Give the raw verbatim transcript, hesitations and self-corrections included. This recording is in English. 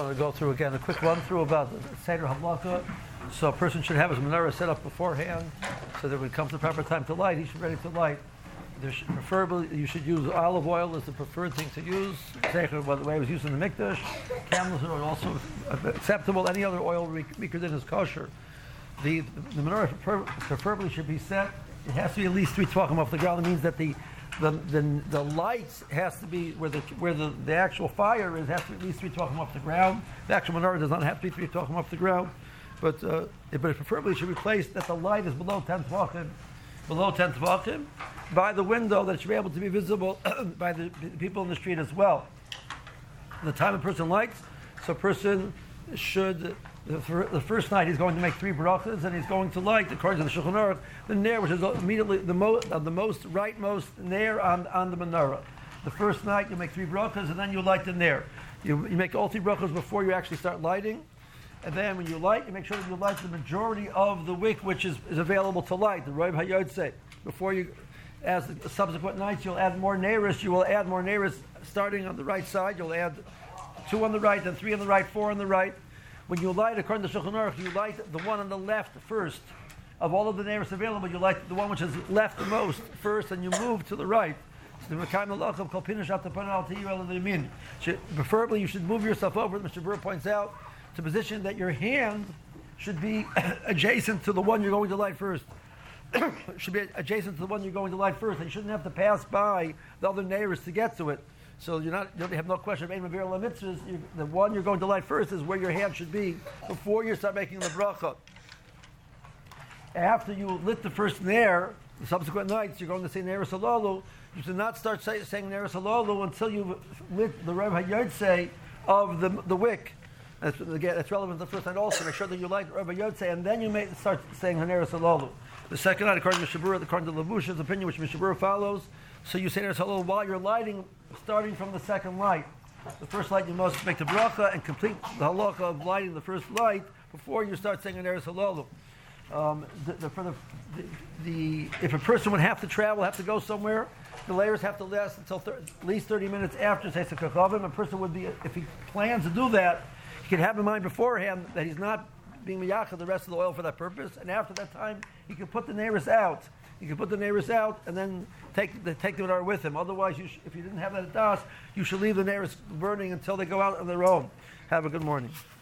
wanted to go through again a quick run through about the Seder Hamlaka. So a person should have his menorah set up beforehand, so that when it comes the proper time to light, he should be ready to light. There should, preferably, you should use olive oil as the preferred thing to use. Seder, by the way, it was used in the Mikdash. Camels are also acceptable. Any other oil weaker than is kosher. The, the menorah preferably should be set. It has to be at least three tvachim off the ground. It means that the the the, the lights has to be where the where the, the actual fire is has to be at least three tvachim off the ground. The actual menorah does not have to be three tvachim off the ground, but uh, it, but it preferably should be placed that the light is below ten tvachim, below ten tvachim, by the window that it should be able to be visible by the, the people in the street as well. The time a person lights, so a person should. The, the first night he's going to make three brachas, and he's going to light, according to the Shulchan Aruch, the nair, which is immediately the most, uh, the most rightmost nair on, on the menorah. The first night you make three brachas, and then you light the nair. You, you make all three brachas before you actually start lighting, and then when you light, you make sure that you light the majority of the wick which is, is available to light, the Rav Hayotze. Before you, as the subsequent nights, you'll add more neiris. You will add more neiris starting on the right side. You'll add two on the right, then three on the right, four on the right. When you light, according to Shulchan Aruch, you light the one on the left first. Of all of the neighbors available, you light the one which is left the most first, and you move to the right. Preferably, you should move yourself over, Mister Burr points out, to position that your hand should be adjacent to the one you're going to light first. Should be adjacent to the one you're going to light first, and you shouldn't have to pass by the other neighbors to get to it. So you're not, you have no question of Ein Mavir Mitzvahs. The one you're going to light first is where your hand should be before you start making the bracha. After you lit the first nair, the subsequent nights, you're going to say Neiris Halalu. You should not start say, saying Neiris Halalu until you've lit the Rav Hayotze of the, the wick. That's, again, that's relevant to the first night also. Make sure that you light Rav Hayotze, and then you may start saying Neiris Halalu. The second night, according to Mishabura, according to Levusha's opinion, which Mishabura follows, so you say Neiris Halalu while you're lighting, starting from the second light. The first light, you must make the bracha and complete the halacha of lighting the first light before you start saying Neiris Halalu. Um, the, the, for the, the, the, if a person would have to travel, have to go somewhere, the layers have to last until thir- at least thirty minutes after Seisei Kachavim. A person would be, if he plans to do that, he can have in mind beforehand that he's not being miyachah the rest of the oil for that purpose, and after that time, he can put the neiris out. He can put the neiris out and then take the take the menorah with him. Otherwise, you sh- if you didn't have that at das, you should leave the neiris burning until they go out on their own. Have a good morning.